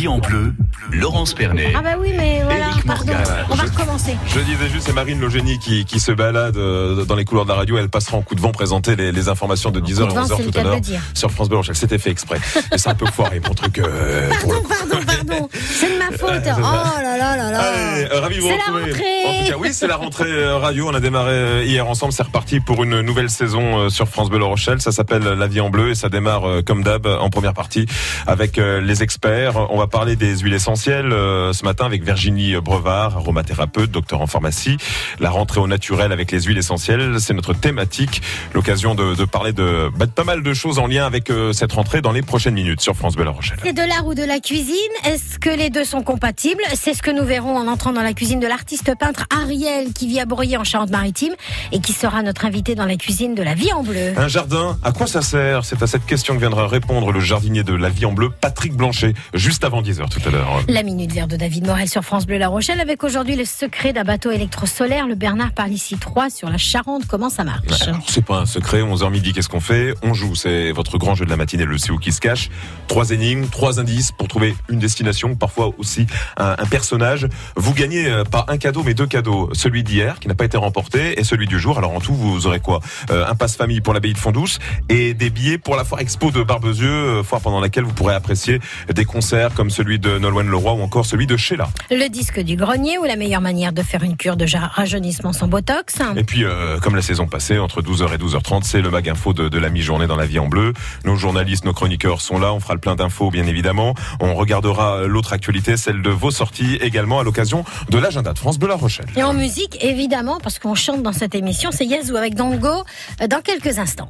vie en bleu, Laurence Pernet. Ah bah oui, mais voilà, pardon, on va recommencer. Je disais juste, c'est Marine Logénie qui se balade dans les couloirs de la radio. Elle passera en coup de vent présenter les informations de 10h et 11h tout à l'heure sur France Bleu Rochelle. C'était fait exprès. Mais c'est un peu foiré mon truc. Pardon. C'est de ma faute. Oh là là là là. Allez, ravi de vous retrouver. C'est la rentrée. En tout cas, oui, c'est la rentrée radio. On a démarré hier ensemble. C'est reparti pour une nouvelle saison sur France Bleu Rochelle. Ça s'appelle La vie en bleu et ça démarre comme d'hab en première partie avec les experts. On va parler des huiles essentielles ce matin avec Virginie Brevard, aromathérapeute, docteur en pharmacie. La rentrée au naturel avec les huiles essentielles, c'est notre thématique. L'occasion de parler de pas mal de choses en lien avec cette rentrée dans les prochaines minutes sur France Bleu Rochelle. C'est de l'art ou de la cuisine? Est-ce que les deux sont compatibles? C'est ce que nous verrons en entrant dans la cuisine de l'artiste peintre Ariel qui vit à Bruyères en Charente-Maritime et qui sera notre invité dans la cuisine de La vie en bleu. Un jardin, à quoi ça sert? C'est à cette question que viendra répondre le jardinier de La vie en bleu, Patrick Blanchet, juste avant 10h tout à l'heure. La Minute Verte de David Morel sur France Bleu La Rochelle avec aujourd'hui le secret d'un bateau électrosolaire. Le Bernard parle ici 3 sur la Charente. Comment ça marche? C'est pas un secret, 11h midi, qu'est-ce qu'on fait? On joue, c'est votre grand jeu de la matinée, le C'est où qui se cache. 3 énigmes, 3 indices pour trouver une destination, parfois aussi un personnage. Vous gagnez pas un cadeau mais 2 cadeaux. Celui d'hier qui n'a pas été remporté et celui du jour. Alors en tout, vous aurez quoi? Un passe-famille pour l'abbaye de Font-Douce et des billets pour la foire expo de Barbezieux, foire pendant laquelle vous pourrez apprécier des concerts comme celui de Nolwenn Leroy ou encore celui de Sheila. Le disque du grenier ou la meilleure manière de faire une cure de rajeunissement sans botox. Et puis, comme la saison passée, entre 12h et 12h30, c'est le Mag Info de la mi-journée dans La vie en bleu. Nos journalistes, nos chroniqueurs sont là. On fera le plein d'infos, bien évidemment. On regardera l'autre actualité, celle de vos sorties, également à l'occasion de l'agenda de France Bleu La Rochelle. Et en musique, évidemment, parce qu'on chante dans cette émission, c'est Yazoo avec Dango dans quelques instants.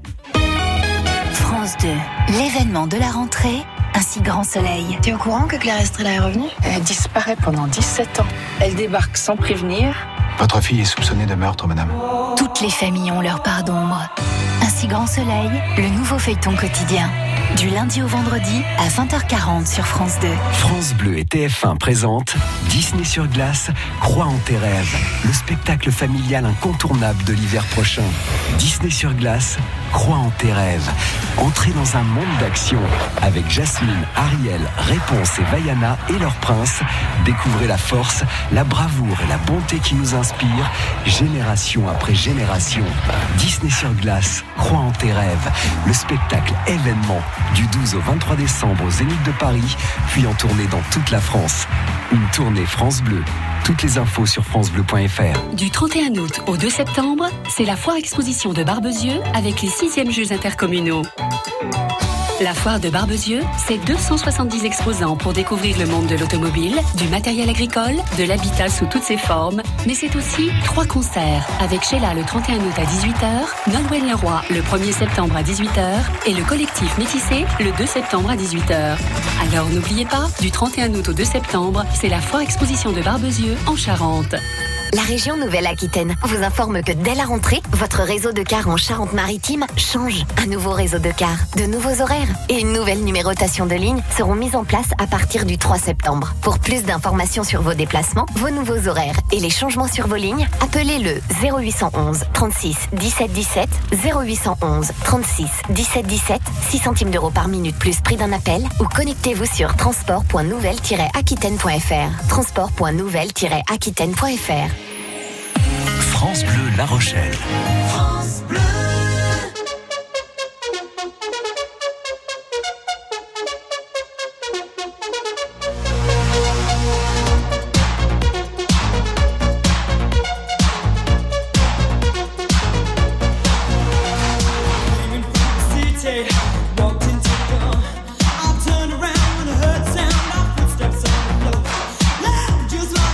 France 2, l'événement de la rentrée, un si grand soleil. T'es au courant que Claire Estrella est revenue? Elle disparaît pendant 17 ans. Elle débarque sans prévenir. Votre fille est soupçonnée de meurtre, madame. Toutes les familles ont leur part d'ombre. Un si grand soleil, le nouveau feuilleton quotidien. Du lundi au vendredi à 20h40 sur France 2. France Bleu et TF1 présentent Disney sur glace, Crois en tes rêves. Le spectacle familial incontournable de l'hiver prochain. Disney sur glace, Crois en tes rêves. Entrez dans un monde d'action avec Jasmine, Ariel, Réponse et Vaiana et leur prince. Découvrez la force, la bravoure et la bonté qui nous inspirent, génération après génération. Disney sur glace, Crois en tes rêves. Le spectacle événement du 12 au 23 décembre au Zénith de Paris, puis en tournée dans toute la France. Une tournée France Bleu. Toutes les infos sur francebleu.fr. Du 31 août au 2 septembre, c'est la foire exposition de Barbezieux avec les 6e Jeux intercommunaux. La foire de Barbezieux, c'est 270 exposants pour découvrir le monde de l'automobile, du matériel agricole, de l'habitat sous toutes ses formes. Mais c'est aussi 3 concerts avec Sheila le 31 août à 18h, Nolwenn Leroy le 1er septembre à 18h et le collectif Métissé le 2 septembre à 18h. Alors n'oubliez pas, du 31 août au 2 septembre, c'est la foire exposition de Barbezieux en Charente. La région Nouvelle-Aquitaine vous informe que dès la rentrée, votre réseau de cars en Charente-Maritime change. Un nouveau réseau de cars, de nouveaux horaires et une nouvelle numérotation de lignes seront mises en place à partir du 3 septembre. Pour plus d'informations sur vos déplacements, vos nouveaux horaires et les changements sur vos lignes, appelez le 0811 36 17 17, 0811 36 17 17, 6 centimes d'euros par minute plus prix d'un appel ou connectez-vous sur transport.nouvelle-aquitaine.fr. transport.nouvelle-aquitaine.fr. France Bleu La Rochelle. France Bleu.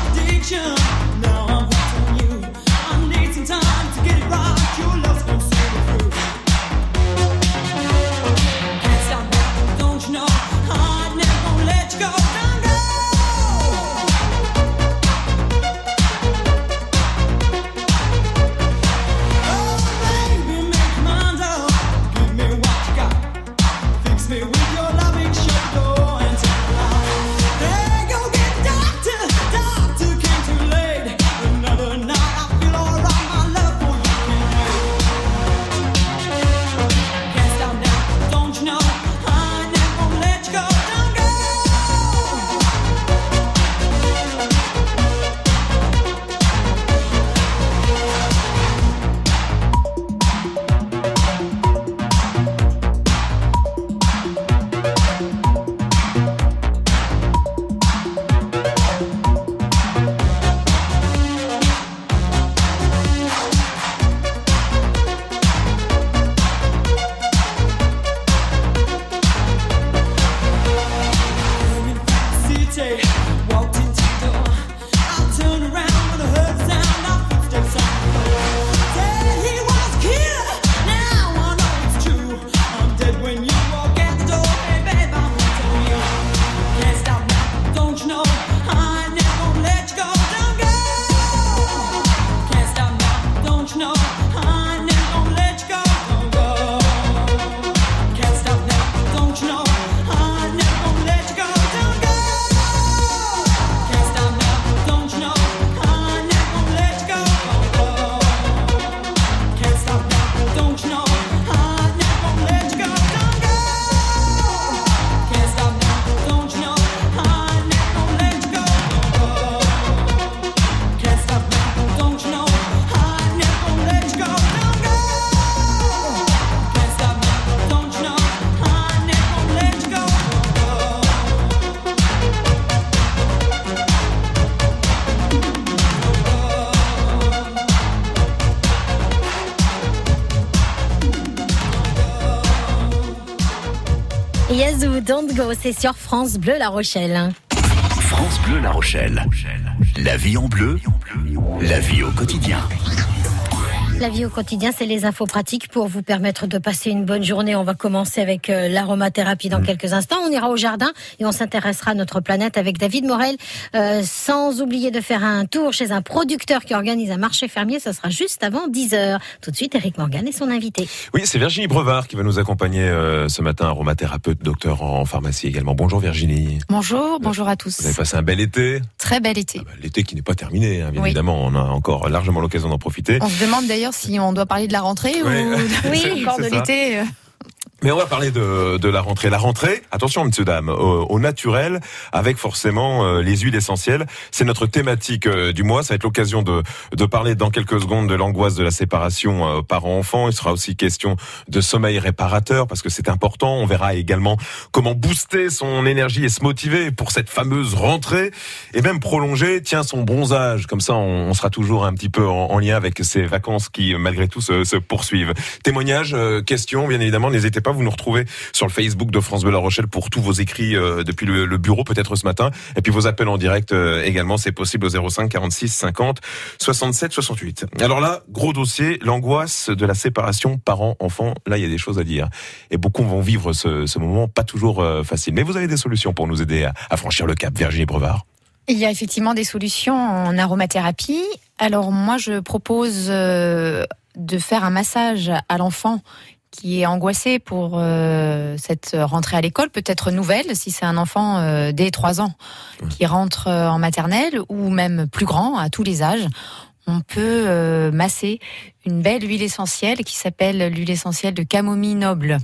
Now I'm hooked on you. I need some time to get it right. Your love's gonna Yazoo, Don't Go, c'est sur France Bleu La Rochelle. France Bleu La Rochelle. La vie en bleu, la vie au quotidien. La vie au quotidien, c'est les infos pratiques pour vous permettre de passer une bonne journée. On va commencer avec l'aromathérapie dans quelques instants. On ira au jardin et on s'intéressera à notre planète avec David Morel. Sans oublier de faire un tour chez un producteur qui organise un marché fermier. Ça sera juste avant 10h. Tout de suite, Eric Morgan et son invité. Oui, c'est Virginie Brevard qui va nous accompagner ce matin, aromathérapeute, docteur en pharmacie également. Bonjour Virginie. Bonjour à tous. Vous avez passé un bel été. Très bel été. L'été qui n'est pas terminé, bien évidemment. On a encore largement l'occasion d'en profiter. On se demande d'ailleurs si on doit parler de la rentrée ou encore de l'été. Mais on va parler de la rentrée. La rentrée, attention messieurs dames, au naturel, avec forcément les huiles essentielles. C'est notre thématique du mois. Ça va être l'occasion de parler dans quelques secondes de l'angoisse de la séparation parents-enfants. Il sera aussi question de sommeil réparateur parce que c'est important. On verra également comment booster son énergie et se motiver pour cette fameuse rentrée et même prolonger, son bronzage. Comme ça, on sera toujours un petit peu en lien avec ces vacances qui, malgré tout, se poursuivent. Témoignages, questions, bien évidemment, n'hésitez pas. Vous nous retrouvez sur le Facebook de France Bleu La Rochelle pour tous vos écrits depuis le bureau, peut-être ce matin. Et puis vos appels en direct également, c'est possible au 05 46 50 67 68. Alors là, gros dossier, l'angoisse de la séparation parents-enfants. Là, il y a des choses à dire. Et beaucoup vont vivre ce moment pas toujours facile. Mais vous avez des solutions pour nous aider à franchir le cap, Virginie Brevard. Il y a effectivement des solutions en aromathérapie. Alors moi, je propose de faire un massage à l'enfant qui est angoissé pour cette rentrée à l'école, peut-être nouvelle, si c'est un enfant dès 3 ans qui rentre en maternelle, ou même plus grand, à tous les âges. On peut masser une belle huile essentielle qui s'appelle l'huile essentielle de camomille noble,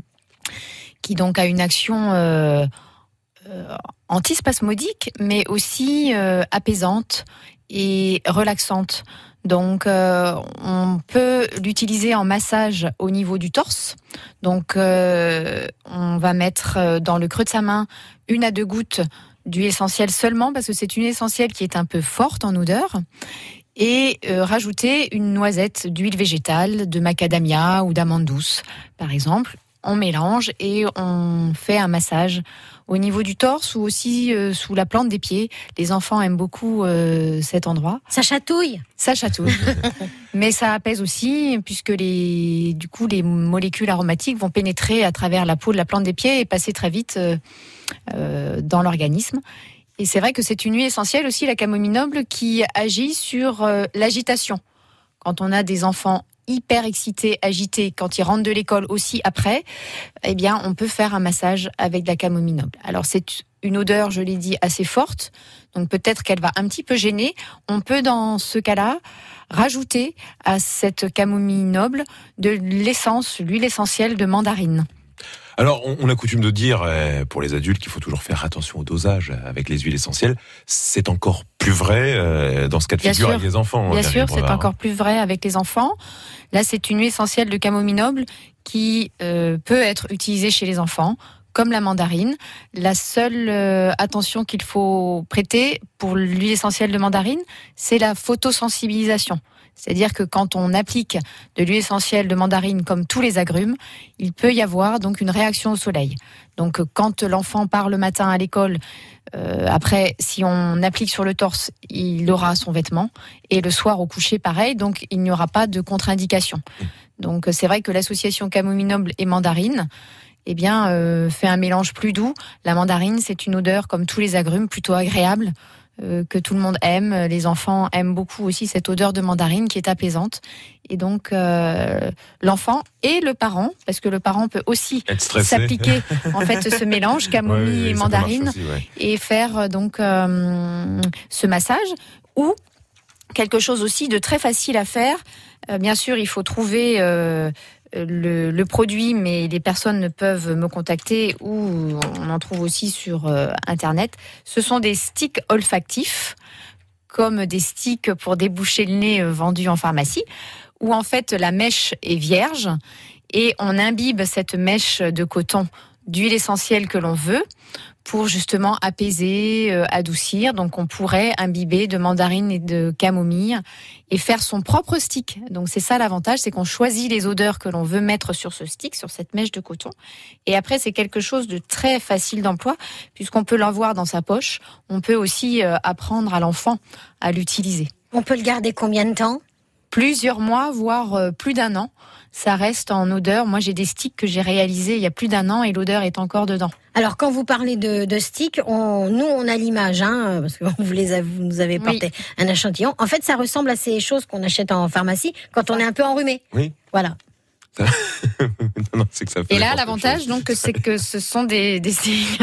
qui donc a une action antispasmodique, mais aussi apaisante et relaxante. Donc, on peut l'utiliser en massage au niveau du torse. Donc, on va mettre dans le creux de sa main 1 à 2 gouttes d'huile essentielle seulement, parce que c'est une essentielle qui est un peu forte en odeur. Et rajouter une noisette d'huile végétale, de macadamia ou d'amande douce, par exemple. On mélange et on fait un massage au niveau du torse ou aussi sous la plante des pieds. Les enfants aiment beaucoup cet endroit. Ça chatouille. Ça chatouille. Mais ça apaise aussi, puisque les molécules aromatiques vont pénétrer à travers la peau de la plante des pieds et passer très vite dans l'organisme. Et c'est vrai que c'est une huile essentielle aussi, la camomille noble, qui agit sur l'agitation. Quand on a des enfants hyper excités, agités, quand ils rentrent de l'école aussi après, eh bien, on peut faire un massage avec de la camomille noble. Alors, c'est une odeur, je l'ai dit, assez forte, donc peut-être qu'elle va un petit peu gêner. On peut, dans ce cas-là, rajouter à cette camomille noble de l'essence, l'huile essentielle de mandarine. Alors, on a coutume de dire, pour les adultes, qu'il faut toujours faire attention au dosage avec les huiles essentielles. C'est encore plus vrai dans ce cas de figure avec les enfants. Bien sûr, c'est encore plus vrai avec les enfants. Là, c'est une huile essentielle de camomille noble qui peut être utilisée chez les enfants, comme la mandarine. La seule attention qu'il faut prêter pour l'huile essentielle de mandarine, c'est la photosensibilisation. C'est-à-dire que quand on applique de l'huile essentielle de mandarine comme tous les agrumes, il peut y avoir donc une réaction au soleil. Donc quand l'enfant part le matin à l'école, après si on applique sur le torse, il aura son vêtement, et le soir au coucher pareil, donc il n'y aura pas de contre-indication. Donc c'est vrai que l'association camomille noble et mandarine fait un mélange plus doux. La mandarine, c'est une odeur comme tous les agrumes, plutôt agréable, que tout le monde aime. Les enfants aiment beaucoup aussi cette odeur de mandarine qui est apaisante. Et donc l'enfant et le parent, parce que le parent peut aussi s'appliquer en fait ce mélange camomille et mandarine aussi, et faire donc ce massage. Ou quelque chose aussi de très facile à faire. Bien sûr, il faut trouver le produit, mais les personnes peuvent me contacter, ou on en trouve aussi sur Internet. Ce sont des sticks olfactifs, comme des sticks pour déboucher le nez vendus en pharmacie, où en fait la mèche est vierge et on imbibe cette mèche de coton d'huile essentielle que l'on veut pour justement apaiser, adoucir. Donc on pourrait imbiber de mandarine et de camomille et faire son propre stick. Donc c'est ça l'avantage, c'est qu'on choisit les odeurs que l'on veut mettre sur ce stick, sur cette mèche de coton. Et après c'est quelque chose de très facile d'emploi, puisqu'on peut l'avoir dans sa poche. On peut aussi apprendre à l'enfant à l'utiliser. On peut le garder combien de temps ? Plusieurs mois, voire plus d'1 an. Ça reste en odeur. Moi, j'ai des sticks que j'ai réalisés il y a plus d'1 an et l'odeur est encore dedans. Alors, quand vous parlez de sticks, nous, on a l'image, parce que vous nous avez porté un échantillon. En fait, ça ressemble à ces choses qu'on achète en pharmacie quand on est un peu enrhumé. Oui. Voilà. Non, c'est que ça fait. Et là, l'avantage, donc, c'est que ce sont des sticks.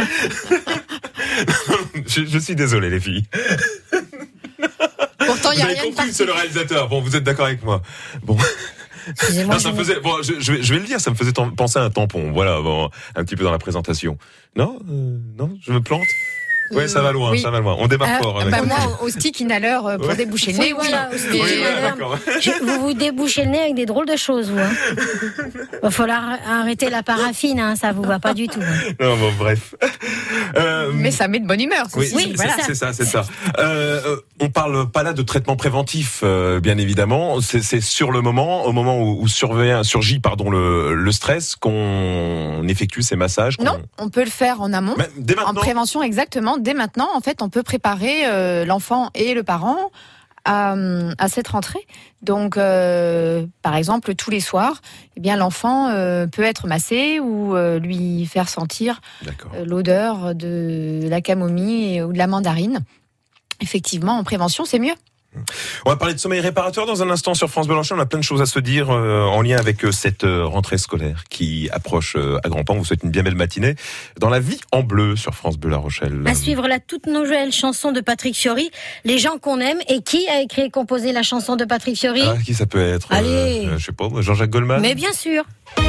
je suis désolé, les filles. Pourtant, il y a rien de compris, c'est le réalisateur. Bon, vous êtes d'accord avec moi. Bon. Excusez-moi, non, ça me faisait, je vais le dire, ça me faisait penser à un tampon. Voilà, un petit peu dans la présentation. Non, je me plante. Ouais, ça va loin, ça va loin. On démarre fort. Moi, au stick inhaleur pour déboucher le nez. Voilà, au stick inhaleur. Vous débouchez le nez avec des drôles de choses, vous. Il va falloir arrêter la paraffine, ça vous va pas du tout. Non, bon, bref. Mais ça met de bonne humeur. Oui, voilà. C'est ça. On parle pas là de traitement préventif, bien évidemment. C'est sur le moment, au moment où surgit le stress, qu'on effectue ces massages. Non, on peut le faire en amont, dès maintenant. En prévention, exactement. Dès maintenant, en fait, on peut préparer l'enfant et le parent à cette rentrée. Donc, par exemple, tous les soirs, l'enfant peut être massé ou lui faire sentir l'odeur de la camomille ou de la mandarine. Effectivement, en prévention, c'est mieux. On va parler de sommeil réparateur dans un instant sur France Bleu La Rochelle. On a plein de choses à se dire en lien avec cette rentrée scolaire qui approche à grands pas. On vous souhaite une bien belle matinée dans La Vie en Bleu sur France Bleu La Rochelle. À suivre la toute nouvelle chanson de Patrick Fiori, Les gens qu'on aime. Et qui a écrit et composé la chanson de Patrick Fiori ? Qui ça peut être ? Allez, je sais pas, Jean-Jacques Goldman. Mais bien sûr.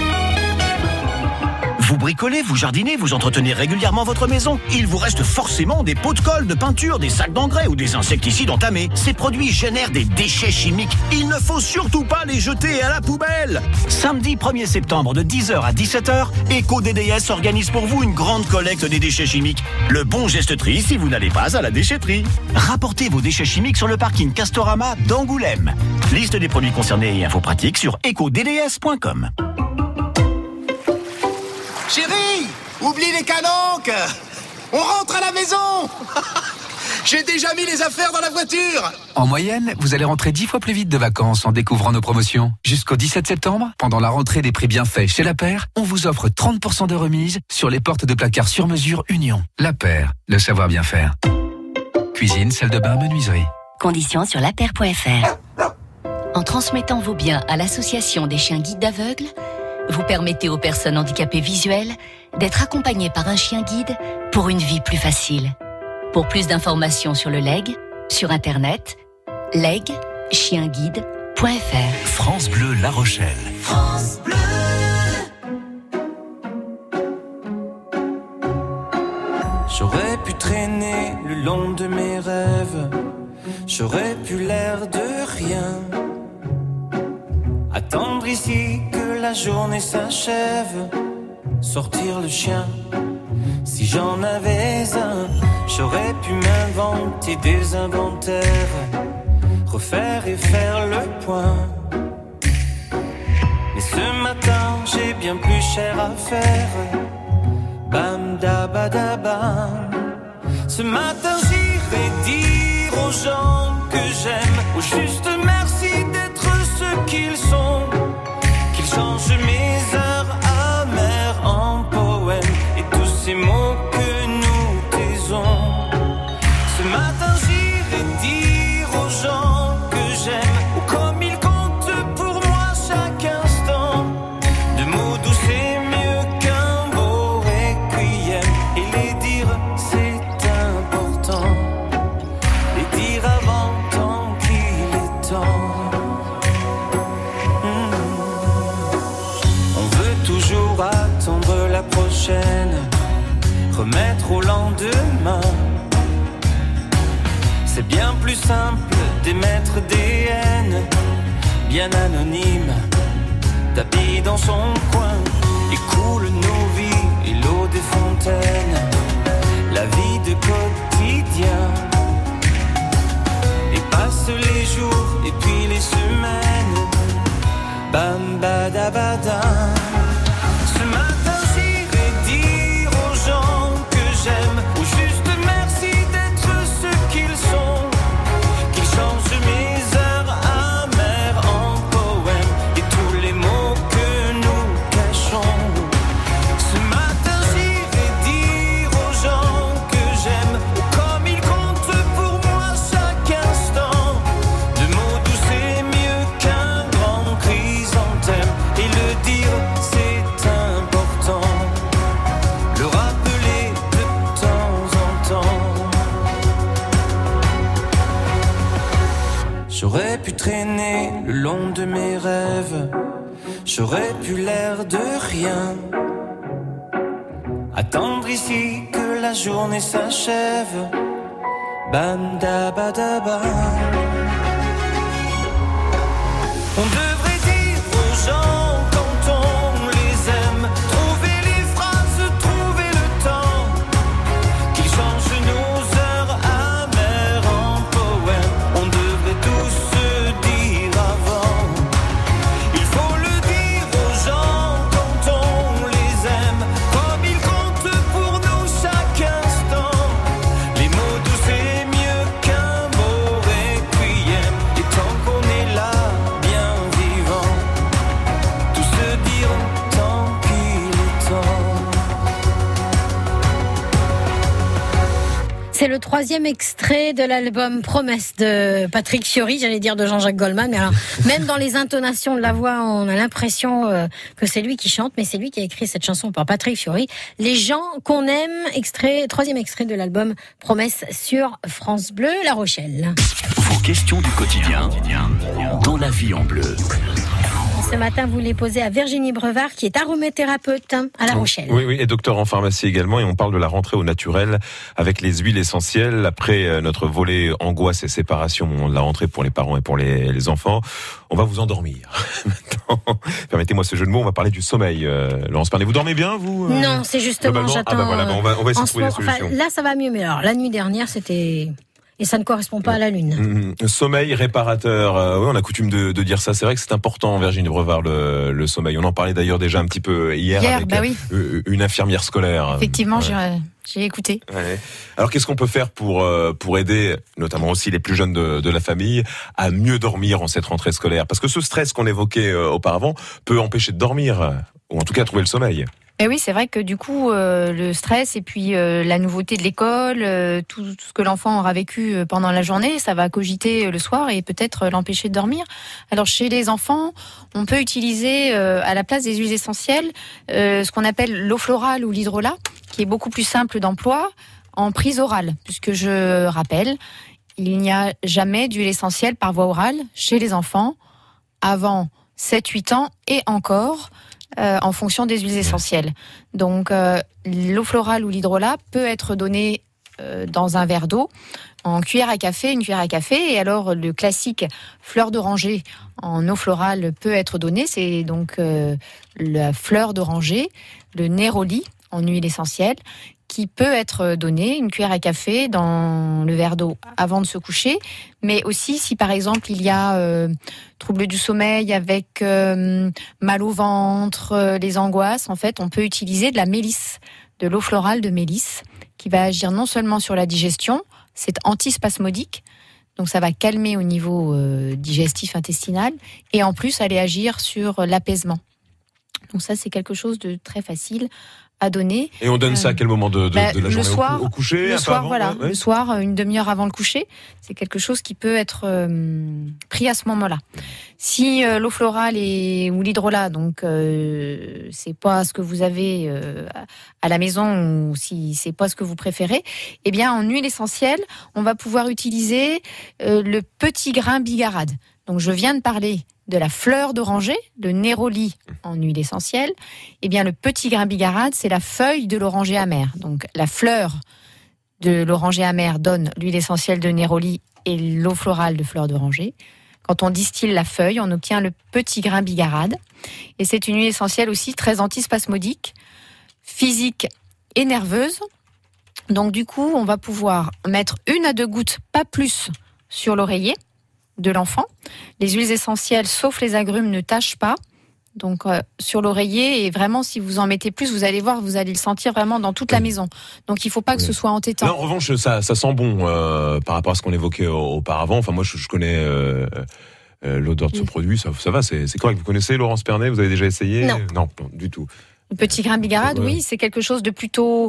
Vous bricolez, vous jardinez, vous entretenez régulièrement votre maison. Il vous reste forcément des pots de colle, de peinture, des sacs d'engrais ou des insecticides entamés. Ces produits génèrent des déchets chimiques. Il ne faut surtout pas les jeter à la poubelle. Samedi 1er septembre de 10h à 17h, EcoDDS organise pour vous une grande collecte des déchets chimiques. Le bon geste tri si vous n'allez pas à la déchetterie. Rapportez vos déchets chimiques sur le parking Castorama d'Angoulême. Liste des produits concernés et infos pratiques sur ecodds.com. Chérie, oublie les calanques. On rentre à la maison. J'ai déjà mis les affaires dans la voiture. En moyenne, vous allez rentrer 10 fois plus vite de vacances en découvrant nos promotions. Jusqu'au 17 septembre, pendant la rentrée des prix bien faits chez La Paire, on vous offre 30% de remise sur les portes de placard sur mesure Union. La Paire, le savoir bien faire. Cuisine, salle de bain, menuiserie. Conditions sur lapaire.fr. En transmettant vos biens à l'association des chiens guides d'aveugles, vous permettez aux personnes handicapées visuelles d'être accompagnées par un chien guide pour une vie plus facile. Pour plus d'informations sur le legs, sur internet, legchienguide.fr. France Bleu La Rochelle. France Bleu. J'aurais pu traîner le long de mes rêves, j'aurais pu l'air de rien. Attendre ici que la journée s'achève, sortir le chien. Si j'en avais un, j'aurais pu m'inventer des inventaires, refaire et faire le point. Mais ce matin, j'ai bien plus cher à faire. Bam da ba da bam. Ce matin, j'irai dire aux gens que j'aime, au juste merci d'être ce qu'ils sont. Qu'ils changent mes heures amères en poèmes et tous ces mots que nous taisons. Ce matin, j'irai dire aux gens que j'aime, ou comme ils comptent pour moi chaque instant. De mots doux, c'est mieux qu'un beau requiem. Et les dire, c'est important. Les dire avant tant qu'il est temps. On veut toujours attendre la prochaine, remettre au lendemain. C'est bien plus simple d'émettre des haines, bien anonymes, tapis dans son coin. Et coulent nos vies et l'eau des fontaines, la vie de quotidien. Et passent les jours et puis les semaines, bam badabada. Ce matin j'irai dire aux gens que j'aime, au juste merci d'être ce qu'ils sont. Qu'ils changent mes heures amères en poèmes et tous les mots que nous cachons. Ce matin j'irai dire aux gens que j'aime, comme ils comptent pour moi chaque instant. De mots doux c'est mieux qu'un grand chrysanthème. Et le dire c'est important, le rappeler de temps en temps. J'aurais pu traîner le long de mes rêves, j'aurais pu l'air de rien, attendre ici que la journée s'achève. Bam da ba da ba. On devrait dire aux gens quand on les aime, trouver les phrases, trouver le temps, qu'ils changent nos heures amères en poèmes. On devrait tous se dire avant. Il faut le dire aux gens quand on les aime, comme ils comptent pour nous chaque instant. Les mots doux c'est mieux qu'un beau requiem. Et tant qu'on est là, bien vivant, tout se dire tant qu'il est temps. C'est le 3e extrait de l'album Promesse de Patrick Fiori, j'allais dire de Jean-Jacques Goldman, mais alors, même dans les intonations de la voix, on a l'impression que c'est lui qui chante, mais c'est lui qui a écrit cette chanson par Patrick Fiori. Les gens qu'on aime, 3e extrait de l'album Promesse sur France Bleu La Rochelle. Vos questions du quotidien dans La Vie en Bleu. Ce matin, vous les posez à Virginie Brevard, qui est aromathérapeute à La Rochelle. Oui, et docteur en pharmacie également. Et on parle de la rentrée au naturel avec les huiles essentielles. Après notre volet angoisse et séparation au moment de la rentrée pour les parents et pour les enfants, on va vous endormir. Maintenant, permettez-moi ce jeu de mots, on va parler du sommeil. Laurence Pernet, vous dormez bien, vous Non, c'est justement, j'attends... voilà, on va essayer de trouver des solutions. Là, ça va mieux, mais alors, la nuit dernière, c'était... Et ça ne correspond pas à la lune. Sommeil réparateur, oui, on a coutume de dire ça. C'est vrai que c'est important, Virginie Brevard, le sommeil. On en parlait d'ailleurs déjà un petit peu hier avec une infirmière scolaire. Effectivement, j'ai écouté. Ouais. Alors qu'est-ce qu'on peut faire pour aider, notamment aussi les plus jeunes de la famille, à mieux dormir en cette rentrée scolaire? Parce que ce stress qu'on évoquait auparavant peut empêcher de dormir, ou en tout cas trouver le sommeil. Et oui, c'est vrai que du coup, le stress et puis la nouveauté de l'école, tout ce que l'enfant aura vécu pendant la journée, ça va cogiter le soir et peut-être l'empêcher de dormir. Alors chez les enfants, on peut utiliser à la place des huiles essentielles ce qu'on appelle l'eau florale ou l'hydrolat, qui est beaucoup plus simple d'emploi en prise orale, puisque je rappelle, il n'y a jamais d'huile essentielle par voie orale chez les enfants avant 7-8 ans et encore en fonction des huiles essentielles. Donc l'eau florale ou l'hydrolat peut être donnée dans un verre d'eau, en une cuillère à café, et alors le classique fleur d'oranger en eau florale peut être donné, c'est donc la fleur d'oranger, le néroli en huile essentielle, qui peut être donné, une cuillère à café dans le verre d'eau avant de se coucher, mais aussi si par exemple il y a trouble du sommeil avec mal au ventre, les angoisses, en fait on peut utiliser de la mélisse, de l'eau florale de mélisse, qui va agir non seulement sur la digestion, c'est antispasmodique, donc ça va calmer au niveau digestif intestinal, et en plus aller agir sur l'apaisement. Donc ça c'est quelque chose de très facile à donner. Et on donne ça à quel moment de la journée? Le soir, au coucher, le soir, avant, voilà, ouais. Le soir, une demi-heure avant le coucher, c'est quelque chose qui peut être pris à ce moment-là. Si l'eau florale ou l'hydrolat, donc c'est pas ce que vous avez à la maison ou si c'est pas ce que vous préférez, eh bien en huile essentielle, on va pouvoir utiliser le petit grain bigarade. Donc je viens de parler de la fleur d'oranger, de néroli en huile essentielle. Eh bien, le petit grain bigarade, c'est la feuille de l'oranger amer. Donc, la fleur de l'oranger amer donne l'huile essentielle de néroli et l'eau florale de fleur d'oranger. Quand on distille la feuille, on obtient le petit grain bigarade. Et c'est une huile essentielle aussi très antispasmodique, physique et nerveuse. Donc, du coup, on va pouvoir mettre 1 à 2 gouttes, pas plus, sur l'oreiller de l'enfant. Les huiles essentielles, sauf les agrumes, ne tâchent pas. Donc sur l'oreiller, et vraiment si vous en mettez plus, vous allez voir, vous allez le sentir vraiment dans toute la maison. Donc il ne faut pas que ce soit entêtant. Là, en revanche, ça sent bon par rapport à ce qu'on évoquait auparavant. Enfin moi je connais l'odeur de ce produit, ça va, c'est correct. Vous connaissez Laurence Pernet, vous avez déjà essayé? Non, du tout. Le petit grain bigarade, oui, c'est quelque chose de plutôt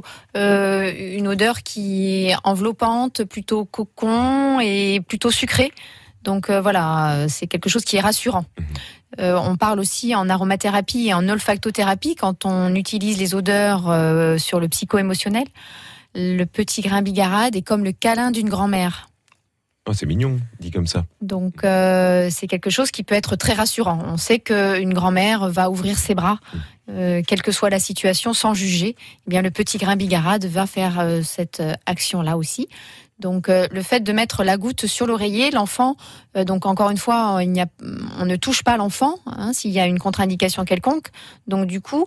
une odeur qui est enveloppante, plutôt cocon et plutôt sucrée. Donc voilà, c'est quelque chose qui est rassurant. On parle aussi en aromathérapie et en olfactothérapie quand on utilise les odeurs sur le psycho-émotionnel. Le petit grain bigarade est comme le câlin d'une grand-mère. Oh, c'est mignon, dit comme ça. Donc c'est quelque chose qui peut être très rassurant. On sait qu'une grand-mère va ouvrir ses bras, quelle que soit la situation, sans juger. Eh bien, le petit grain bigarade va faire cette action-là aussi. Donc le fait de mettre la goutte sur l'oreiller, l'enfant, donc encore une fois, on ne touche pas l'enfant s'il y a une contre-indication quelconque. Donc du coup,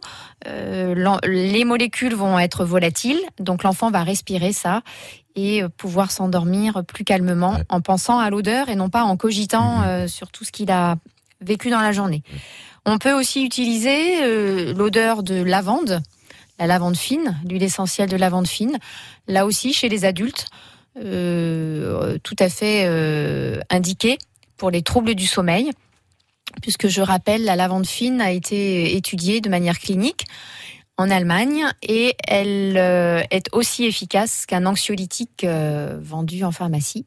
les molécules vont être volatiles, donc l'enfant va respirer ça et pouvoir s'endormir plus calmement en pensant à l'odeur et non pas en cogitant sur tout ce qu'il a vécu dans la journée. On peut aussi utiliser l'odeur de lavande, la lavande fine, l'huile essentielle de lavande fine, là aussi chez les adultes. Tout à fait indiqué pour les troubles du sommeil, puisque je rappelle, la lavande fine a été étudiée de manière clinique en Allemagne et elle est aussi efficace qu'un anxiolytique vendu en pharmacie.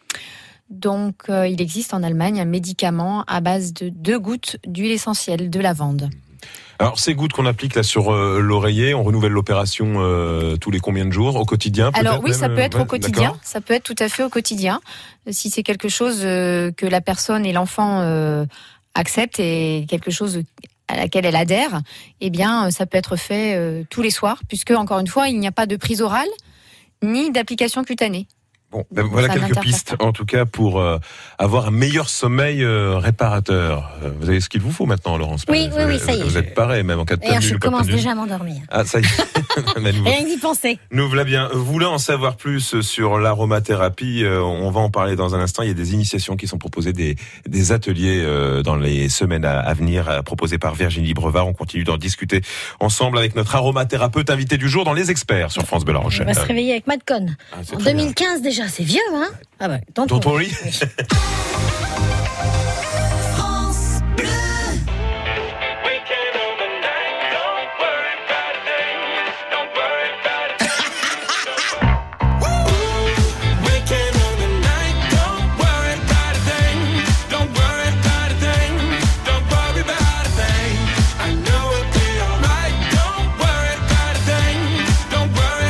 Donc il existe en Allemagne un médicament à base de 2 gouttes d'huile essentielle de lavande. Alors ces gouttes qu'on applique là sur l'oreiller, on renouvelle l'opération tous les combien de jours, au quotidien peut-être? Alors oui, ça peut être au quotidien, d'accord. Ça peut être tout à fait au quotidien. Si c'est quelque chose que la personne et l'enfant acceptent et quelque chose à laquelle elle adhère, eh bien ça peut être fait tous les soirs, puisque encore une fois, il n'y a pas de prise orale ni d'application cutanée. Bon, voilà quelques pistes, en tout cas, pour avoir un meilleur sommeil réparateur. Vous avez ce qu'il vous faut maintenant, Laurence? Oui, ça y est. Vous êtes paré, même en cas de D'ailleurs, je commence déjà à m'endormir. Ah, ça y est. Rien d'y penser. Nous voilà bien. Vous voulez en savoir plus sur l'aromathérapie? On va en parler dans un instant. Il y a des initiations qui sont proposées, des ateliers dans les semaines à venir, proposés par Virginie Brevard. On continue d'en discuter ensemble avec notre aromathérapeute invité du jour dans Les Experts sur France Bleu La Rochelle. On va se réveiller avec Madcon. En 2015 déjà. C'est vieux, hein? Ah bah, tonton Lee.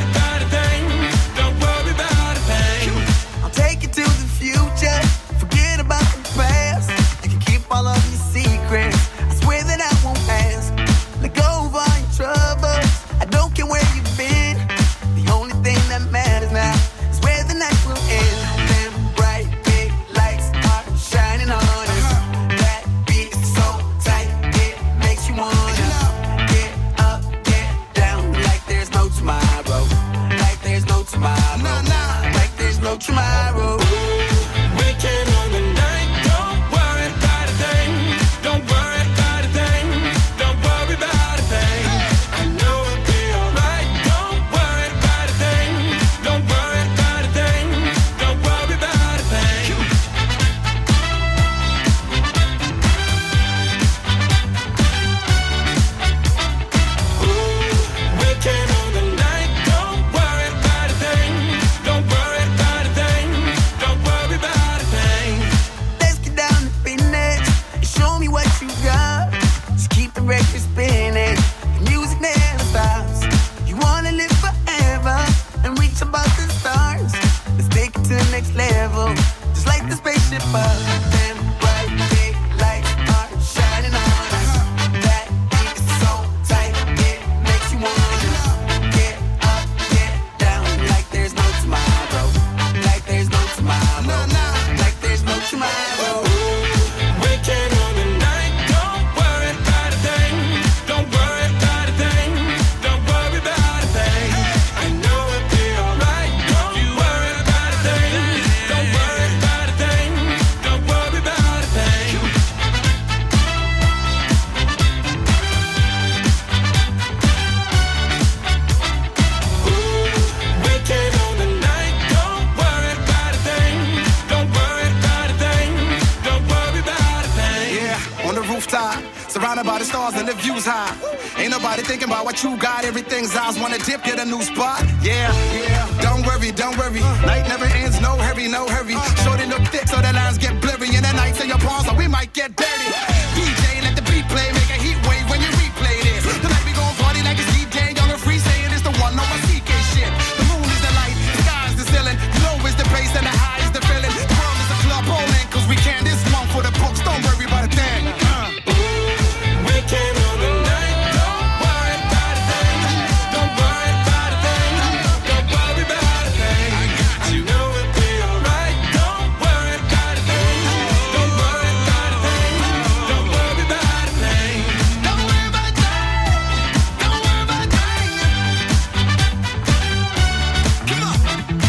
Take it to the future, forget no tomorrow. Waking on the night, don't worry about a thing. Don't worry about a thing. Don't worry about a thing. I know it'll be alright. Don't worry about a thing. Don't worry about a thing. Don't worry about a thing. Waking on the night, don't worry about a thing. Don't worry about a thing. Don't worry about a thing. Let's get down to business and show me what you got. Just keep the record spinning, the music never stops. You wanna live forever and reach above the stars. Let's take it to the next level, just like the spaceship up. Them bright big lights are shining on us. That beat is so tight, it makes you wanna get up, get down, like there's no tomorrow. Like there's no tomorrow. Like there's no tomorrow. Waking on the night, don't worry about a thing. Don't worry about a thing. Don't worry about a thing. I know it'll be alright. Don't you worry about a thing. Don't worry about a thing. Don't worry about a thing. Waking on the night, don't worry about a thing. Don't worry about a thing. Don't worry about a thing. Yeah, on the rooftop, surrounded by the stars and the views high. Ain't nobody thinking about what you got. Everything's eyes wanna dip, get a new spot. Yeah, yeah. Don't worry, don't worry. Night never ends, no hurry, no hurry. Shorty look thick so the lines get blurry. And the nights in your palms, so we might get dirty. DJ, let the beat play, make a heat wave when you replay this. Tonight we gon' party like it's DJ Young and Free, saying it's the one on my CK shit. The moon is the light, the sky is the ceiling. Low is the bass and the high is the feeling. The world is a club rolling, cause we can. This one for the books, don't worry about a thing. Waking on the night, don't worry about a thing. Don't worry about a thing. Don't worry about a thing. I know it'll be alright. Don't worry about a thing. Don't worry about a thing. Don't worry about a thing. Don't worry about a thing. Don't worry about a thing. Come on.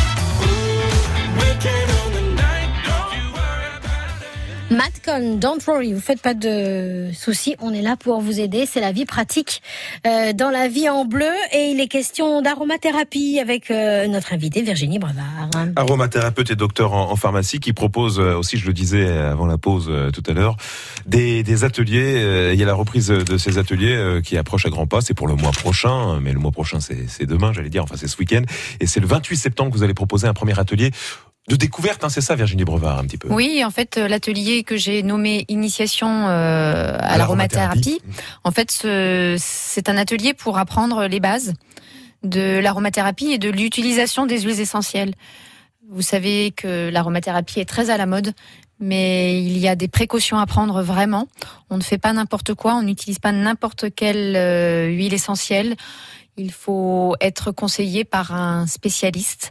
Waking on the night, don't you worry about a thing. Madcon, don't worry, vous faites pas de soucis, on est là pour vous aider, c'est la vie pratique dans la vie en bleu et il est question d'aromathérapie avec notre invitée Virginie Brevard. Aromathérapeute et docteur en pharmacie qui propose aussi, je le disais avant la pause tout à l'heure, des ateliers. Il y a la reprise de ces ateliers qui approche à grands pas, c'est pour le mois prochain, mais le mois prochain c'est demain, j'allais dire, enfin c'est ce week-end, et c'est le 28 septembre que vous allez proposer un premier atelier de découverte, hein, c'est ça Virginie Brevard un petit peu. Oui, en fait, l'atelier que j'ai nommé Initiation à l'aromathérapie, en fait, c'est un atelier pour apprendre les bases de l'aromathérapie et de l'utilisation des huiles essentielles. Vous savez que l'aromathérapie est très à la mode, mais il y a des précautions à prendre vraiment. On ne fait pas n'importe quoi, on n'utilise pas n'importe quelle huile essentielle. Il faut être conseillé par un spécialiste.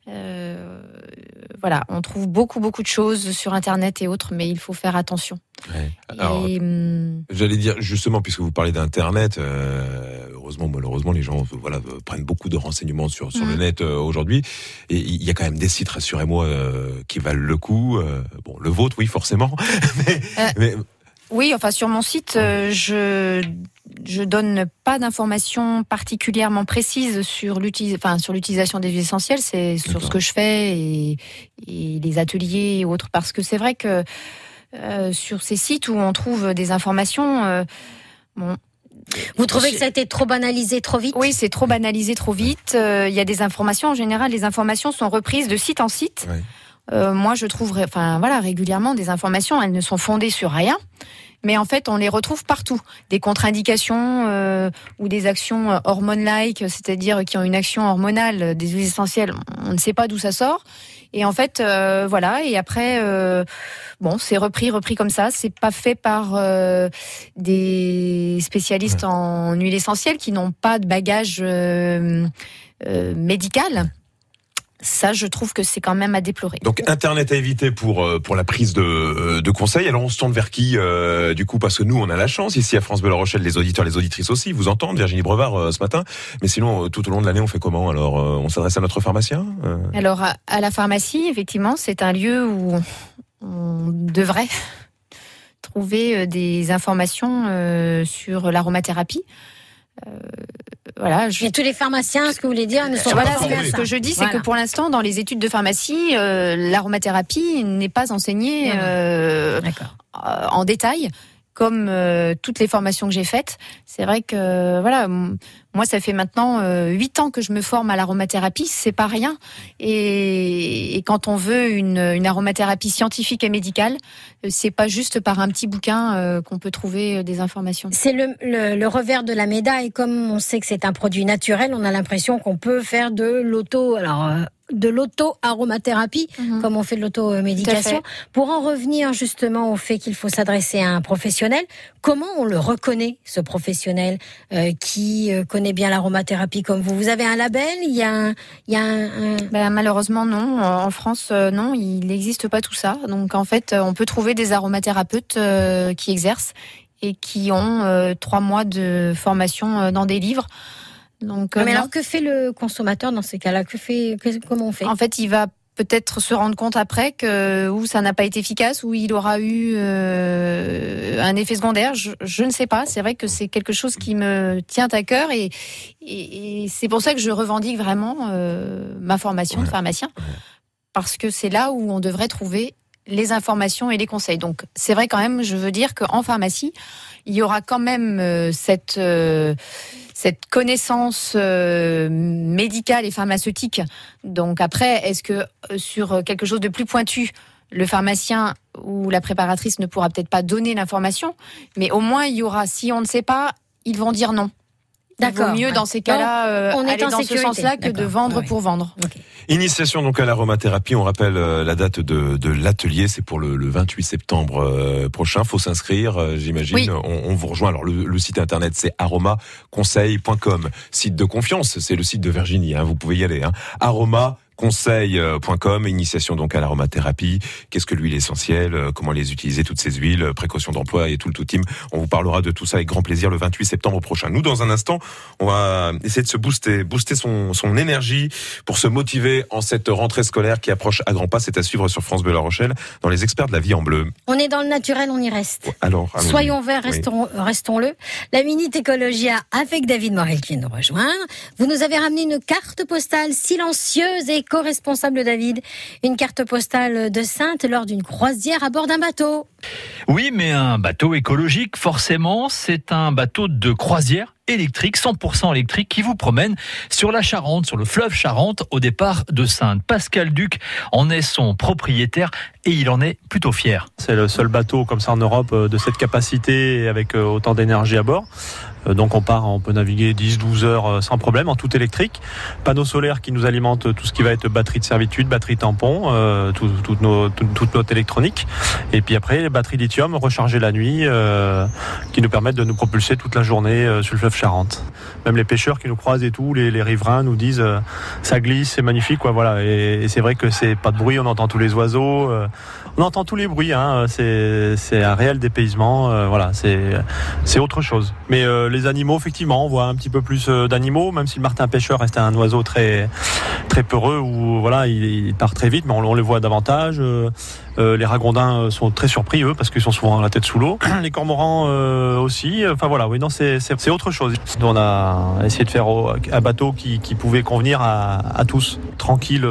Voilà, on trouve beaucoup de choses sur Internet et autres, mais il faut faire attention. Ouais. Alors, j'allais dire justement, puisque vous parlez d'Internet, heureusement, malheureusement, les gens prennent beaucoup de renseignements sur le net aujourd'hui. Et il y a quand même des sites, rassurez-moi, qui valent le coup. Bon, le vôtre, oui, forcément. mais... Oui, enfin sur mon site, je donne pas d'informations particulièrement précises sur l'utilisation des huiles essentielles. C'est sur ce que je fais et les ateliers et autres. Parce que c'est vrai que sur ces sites où on trouve des informations, vous trouvez que ça a été trop banalisé trop vite ? Oui, c'est trop banalisé trop vite. Il y a des informations, en général, les informations sont reprises de site en site. Ouais. Moi, je trouve, régulièrement des informations, elles ne sont fondées sur rien, mais en fait, on les retrouve partout. Des contre-indications ou des actions hormone-like, c'est-à-dire qui ont une action hormonale des huiles essentielles. On ne sait pas d'où ça sort. Et en fait, Et après, c'est repris comme ça. C'est pas fait par des spécialistes en huile essentielle qui n'ont pas de bagage médical. Ça, je trouve que c'est quand même à déplorer. Donc Internet à éviter pour la prise de conseils. Alors on se tourne vers qui du coup, parce que nous on a la chance ici à France Bleu La Rochelle, les auditeurs, les auditrices aussi vous entendent, Virginie Brevard ce matin. Mais sinon tout au long de l'année on fait comment? Alors on s'adresse à notre pharmacien Alors à la pharmacie, effectivement, c'est un lieu où on devrait trouver des informations sur l'aromathérapie. Voilà, Et tous les pharmaciens, ce que vous voulez dire, ne sont voilà, pas formés. ce que je dis, c'est que pour l'instant, dans les études de pharmacie, l'aromathérapie n'est pas enseignée en détail, comme toutes les formations que j'ai faites. C'est vrai que voilà, moi, ça fait maintenant 8 ans que je me forme à l'aromathérapie, c'est pas rien. Et quand on veut une aromathérapie scientifique et médicale, c'est pas juste par un petit bouquin qu'on peut trouver des informations. C'est le revers de la médaille. Comme on sait que c'est un produit naturel, on a l'impression qu'on peut faire de l'auto-aromathérapie, comme on fait de l'automédication. Pour en revenir justement au fait qu'il faut s'adresser à un professionnel, comment on le reconnaît, ce professionnel qui connaît bien l'aromathérapie comme vous? Vous avez un label? Il y a un... Malheureusement non, en France non, il n'existe pas tout ça. Donc en fait, on peut trouver des aromathérapeutes qui exercent et qui ont 3 mois de formation dans des livres. Donc, mais alors que fait le consommateur dans ces cas-là? Comment on fait? En fait, il va peut-être se rendre compte après que ou ça n'a pas été efficace, ou il aura eu un effet secondaire. Je ne sais pas. C'est vrai que c'est quelque chose qui me tient à cœur et c'est pour ça que je revendique vraiment ma formation de pharmacien, parce que c'est là où on devrait trouver les informations et les conseils. Donc c'est vrai quand même, je veux dire qu'en pharmacie, il y aura quand même cette connaissance médicale et pharmaceutique. Donc après, est-ce que sur quelque chose de plus pointu, le pharmacien ou la préparatrice ne pourra peut-être pas donner l'information, mais au moins il y aura, si on ne sait pas, ils vont dire non. D'accord. Il vaut mieux dans ces cas-là aller dans ce sens-là que de vendre pour vendre. Okay. Initiation donc à l'aromathérapie, on rappelle la date de l'atelier, c'est pour le 28 septembre prochain. Faut s'inscrire, j'imagine. Oui. On vous rejoint. Alors le site internet c'est aromaconseil.com, site de confiance. C'est le site de Virginie. Vous pouvez y aller. Conseil.com, initiation donc à l'aromathérapie. Qu'est-ce que l'huile essentielle? Comment les utiliser, toutes ces huiles? Précautions d'emploi et tout le team. On vous parlera de tout ça avec grand plaisir le 28 septembre prochain. Nous, dans un instant, on va essayer de se booster son énergie pour se motiver en cette rentrée scolaire qui approche à grands pas. C'est à suivre sur France Bleu La Rochelle dans les experts de la vie en bleu. On est dans le naturel, on y reste. Alors, soyons verts, restons-le. La Minute Écologia avec David Morel qui vient nous rejoindre. Vous nous avez ramené une carte postale silencieuse et co-responsable David, une carte postale de Saintes lors d'une croisière à bord d'un bateau. Oui, mais un bateau écologique, forcément, c'est un bateau de croisière électrique, 100% électrique, qui vous promène sur la Charente, sur le fleuve Charente, au départ de Saintes. Pascal Duc en est son propriétaire et il en est plutôt fier. C'est le seul bateau comme ça en Europe de cette capacité et avec autant d'énergie à bord. Donc on peut naviguer 10-12 heures sans problème en tout électrique. Panneaux solaires qui nous alimentent tout ce qui va être batterie de servitude, batterie tampon, toute notre électronique. Et puis après les batteries lithium rechargées la nuit qui nous permettent de nous propulser toute la journée sur le fleuve Charente. Même les pêcheurs qui nous croisent et tout, les riverains nous disent ça glisse, c'est magnifique quoi, voilà. Et c'est vrai que c'est pas de bruit, on entend tous les oiseaux, on entend tous les bruits, c'est un réel dépaysement, voilà, c'est autre chose. Mais les animaux, effectivement, on voit un petit peu plus d'animaux, même si le martin pêcheur reste un oiseau très très peureux, où voilà, il part très vite, mais on les voit davantage. Les ragondins sont très surpris, eux, parce qu'ils sont souvent la tête sous l'eau. Les cormorans aussi. Enfin voilà, oui, non, c'est autre chose. On a essayé de faire un bateau qui pouvait convenir à tous. Tranquille,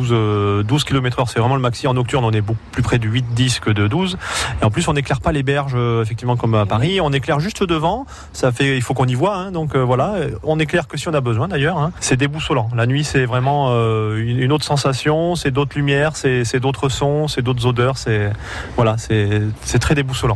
12 km/h, c'est vraiment le maxi. En nocturne, on est beaucoup plus près de 8-10 que de 12. Et en plus, on n'éclaire pas les berges, effectivement, comme à Paris. On éclaire juste devant. Il faut qu'on y voit, donc voilà. On éclaire que si on a besoin, d'ailleurs. C'est déboussolant. La nuit, c'est vraiment une autre sensation. C'est d'autres lumières, c'est d'autres sons, c'est d'autres odeurs. C'est très déboussolant.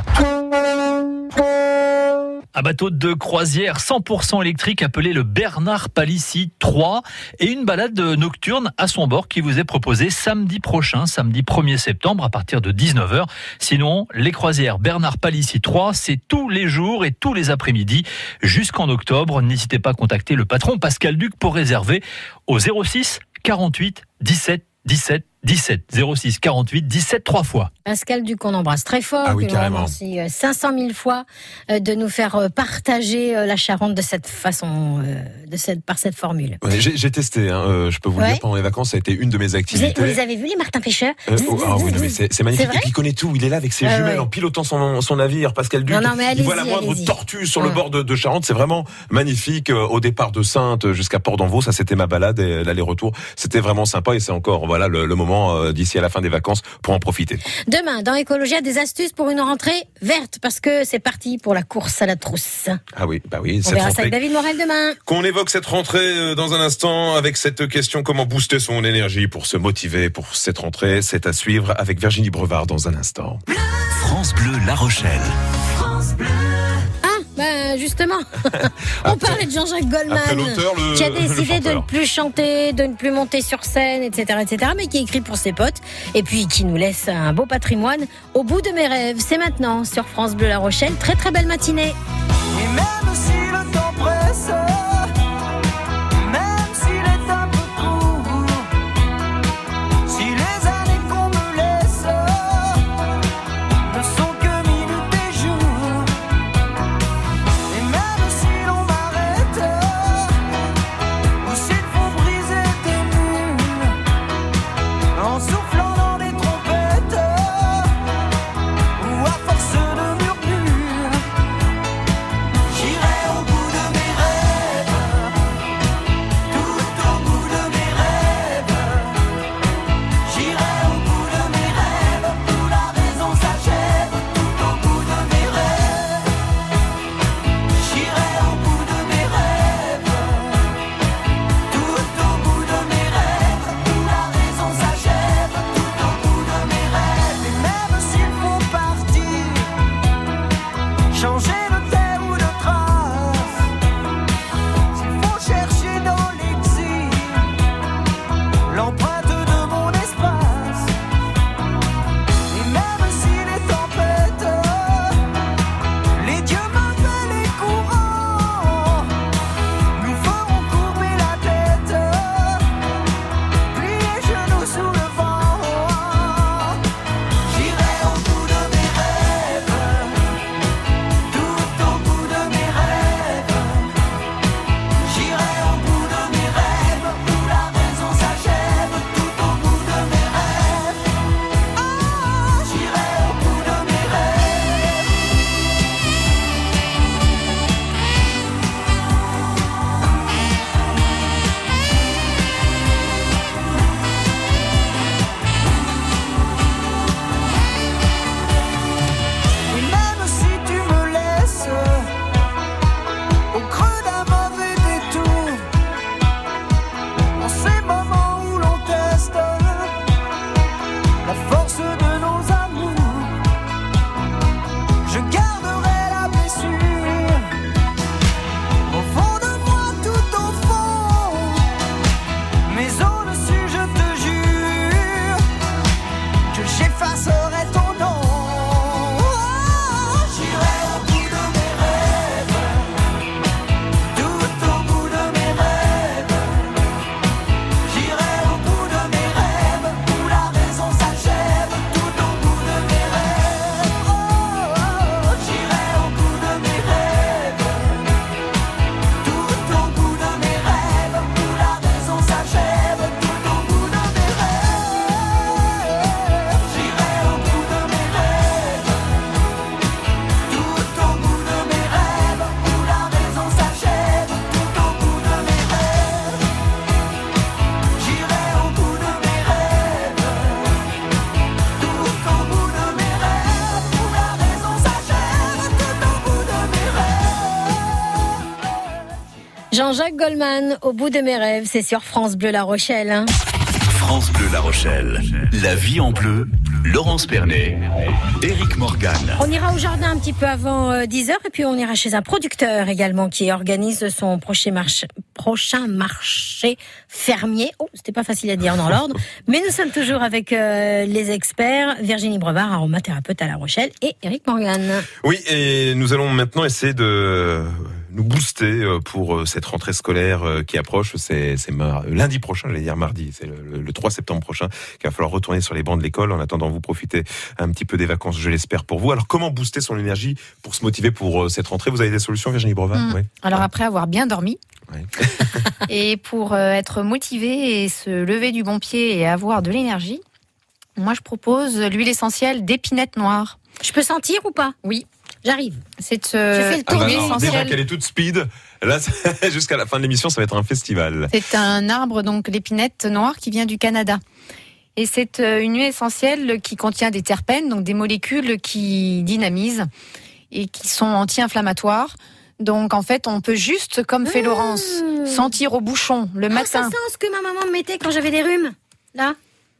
Un bateau de croisière 100% électrique appelé le Bernard Palissy 3 et une balade nocturne à son bord qui vous est proposée samedi prochain, samedi 1er septembre à partir de 19h. Sinon, les croisières Bernard Palissy 3, c'est tous les jours et tous les après-midi jusqu'en octobre. N'hésitez pas à contacter le patron Pascal Duc pour réserver au 06 48 17 17 17. 06 48 17 3 fois. Pascal Duc, on embrasse très fort. Ah oui, carrément. Merci 500 000 fois de nous faire partager la Charente de cette façon, par cette formule. Ouais, j'ai testé, je peux vous le dire, pendant les vacances, ça a été une de mes activités. Vous avez vu les Martin Pêcheurs oui, non, mais c'est magnifique. Et puis il connaît tout, il est là avec ses jumelles en pilotant son navire. Pascal Duc, il voit la moindre tortue sur le bord de Charente, c'est vraiment magnifique. Au départ de Saintes jusqu'à Port-d'Envaux, ça c'était ma balade et l'aller-retour. C'était vraiment sympa et c'est encore le moment d'ici à la fin des vacances pour en profiter. Demain, dans Écologia, des astuces pour une rentrée verte, parce que c'est parti pour la course à la trousse. Ah oui, On verra ça avec David Morel demain. Qu'on évoque cette rentrée dans un instant avec cette question, comment booster son énergie pour se motiver pour cette rentrée. C'est à suivre avec Virginie Brevard dans un instant. France Bleu La Rochelle. France Bleu. Justement, on parlait de Jean-Jacques Goldman, qui a décidé de ne plus chanter, de ne plus monter sur scène, etc., mais qui écrit pour ses potes, et puis qui nous laisse un beau patrimoine. Au bout de mes rêves, c'est maintenant sur France Bleu La Rochelle. Très très belle matinée. Et même si le temps presse, même s'il est un peu court, si les années qu'on me laisse ne sont que minutes et jours, et même si l'on m'arrête, ou s'il faut briser des murs, en soufflant dans des trompettes, ou à force de murmures, j'irai au bout de mes rêves, tout au bout de mes rêves, j'irai au bout de mes rêves, où la raison s'achève, tout au bout de mes rêves, j'irai au bout de mes rêves, tout au bout de mes rêves, où la raison s'achève, tout au bout de mes rêves, et même s'il faut partir, changer de terre ou de trace, s'il faut chercher dans l'exil l'empreinte de mon espace, et même si les tempêtes, les dieux m'appellent les courants, nous ferons courber la tête, plier genoux sous le vent, j'irai au bout de mes rêves, tout au bout de mes rêves, j'irai au bout de mes rêves, où la raison s'achève, tout au bout de mes rêves, j'irai au bout de mes rêves. Et même si tu me laisses au creux d'un mauvais détour, en ces moments où l'on teste la force de nos amours, je garderai la blessure au fond de moi, tout au fond, mais au-dessus je te jure que j'effacerai ton nom. J'irai au bout de mes rêves, tout au bout de mes rêves, j'irai au bout de mes rêves, où la raison s'achève, tout au bout de mes rêves, j'irai au bout de mes rêves, tout au bout de mes rêves, où la raison s'achève, tout au bout de mes rêves, j'irai au bout de mes rêves, tout au bout de mes rêves, où la raison s'achève, tout au bout de mes rêves, j'irai au bout de mes rêves, tout au bout de mes rêves, où la raison s'achève, tout au bout de mes rêves. Jean-Jacques Goldman, au bout de mes rêves, c'est sur France Bleu La Rochelle. France Bleu La Rochelle. La vie en bleu. Laurence Pernet. Éric Morgan. On ira au jardin un petit peu avant 10h et puis on ira chez un producteur également qui organise son prochain marché fermier. Oh, c'était pas facile à dire dans l'ordre, mais nous sommes toujours avec les experts Virginie Brevard, aromathérapeute à La Rochelle, et Éric Morgan. Oui, et nous allons maintenant essayer de nous booster pour cette rentrée scolaire qui approche. C'est lundi prochain, j'allais dire mardi, c'est le 3 septembre prochain qu'il va falloir retourner sur les bancs de l'école. En attendant, vous profitez un petit peu des vacances, je l'espère, pour vous. Alors, comment booster son énergie pour se motiver pour cette rentrée? Vous avez des solutions, Virginie Brevin? Oui. Alors, après avoir bien dormi, oui. et pour être motivé et se lever du bon pied et avoir de l'énergie, moi, je propose l'huile essentielle d'épinette noire. Je peux sentir ou pas? Oui. J'arrive. Je fais le tour de l'essentiel. Déjà qu'elle est toute speed, là, jusqu'à la fin de l'émission, ça va être un festival. C'est un arbre, donc l'épinette noire, qui vient du Canada. Et c'est une huile essentielle qui contient des terpènes, donc des molécules qui dynamisent et qui sont anti-inflammatoires. Donc en fait, on peut juste, comme fait Laurence, sentir au bouchon le matin. Ça sent ce que ma maman me mettait quand j'avais des rhumes, là.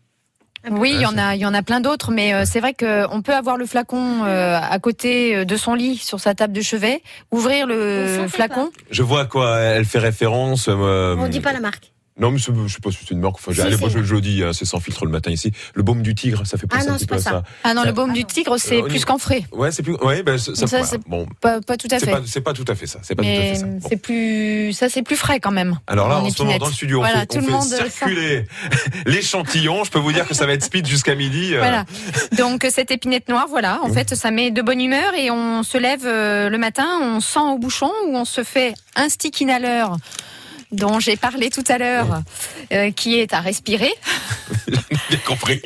Oui, il y en a plein d'autres, mais c'est vrai qu'on peut avoir le flacon à côté de son lit, sur sa table de chevet, ouvrir le flacon. Pas. Je vois à quoi elle fait référence. On dit pas la marque. Non, mais je sais pas si c'est une marque. Enfin, je le dis, c'est sans filtre le matin ici. Le baume du tigre, ça fait penser un petit peu à ça. Ah non, le baume du tigre, c'est plus qu'amphoré. Ouais, c'est plus. Ouais, ben ça c'est bon. Pas tout à fait. C'est pas tout à fait ça. C'est pas mais tout à fait ça. Bon. c'est plus frais quand même. Alors là, en ce moment dans le studio, on fait circuler l'échantillon. Je peux vous dire que ça va être speed jusqu'à midi. Voilà. Donc cette épinette noire, voilà. En fait, ça met de bonne humeur et on se lève le matin, on sent au bouchon ou on se fait un stick inhaler dont j'ai parlé tout à l'heure, qui est à respirer. Bien compris.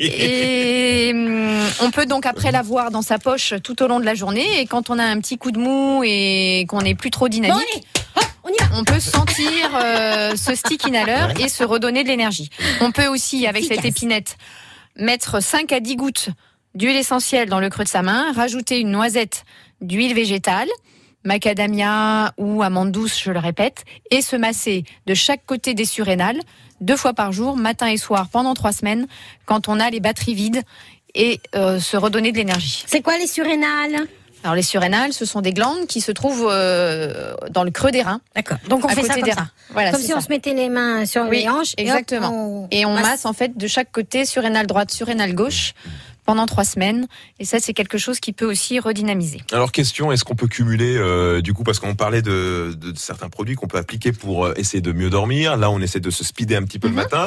Et on peut donc après l'avoir dans sa poche tout au long de la journée. Et quand on a un petit coup de mou et qu'on n'est plus trop dynamique, on peut sentir ce stick inhaler et se redonner de l'énergie. On peut aussi, avec cette épinette, mettre 5 à 10 gouttes d'huile essentielle dans le creux de sa main, rajouter une noisette d'huile végétale, macadamia ou amande douce, je le répète, et se masser de chaque côté des surrénales 2 fois par jour, matin et soir, pendant 3 semaines, quand on a les batteries vides, et se redonner de l'énergie. C'est quoi les surrénales ? Alors les surrénales, ce sont des glandes qui se trouvent dans le creux des reins. D'accord. Donc on fait ça comme ça. Voilà, comme si on se mettait les mains sur les hanches. Exactement. Et on masse en fait de chaque côté, surrénale droite, surrénale gauche, pendant 3 semaines. Et ça, c'est quelque chose qui peut aussi redynamiser. Alors, question, est-ce qu'on peut cumuler, du coup, parce qu'on parlait de certains produits qu'on peut appliquer pour essayer de mieux dormir. Là, on essaie de se speeder un petit peu le matin.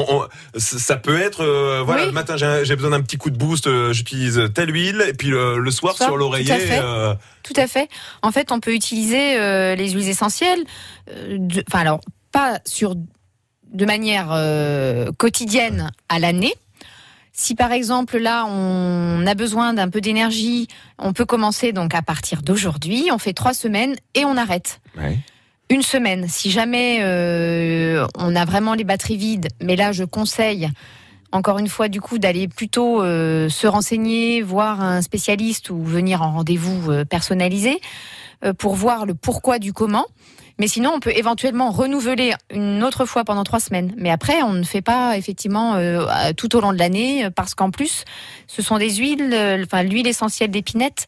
Ça peut être, voilà, le matin, j'ai besoin d'un petit coup de boost, j'utilise telle huile, et puis le soir, sur l'oreiller. Tout à fait. En fait, on peut utiliser les huiles essentielles, alors, pas de manière quotidienne à l'année. Si par exemple là on a besoin d'un peu d'énergie, on peut commencer donc à partir d'aujourd'hui, on fait 3 semaines et on arrête. Ouais. 1 semaine, si jamais on a vraiment les batteries vides, mais là je conseille encore une fois du coup d'aller plutôt se renseigner, voir un spécialiste ou venir en rendez-vous personnalisé pour voir le pourquoi du comment. Mais sinon, on peut éventuellement renouveler une autre fois pendant 3 semaines. Mais après, on ne fait pas effectivement tout au long de l'année, parce qu'en plus, ce sont des huiles. L'huile essentielle d'épinette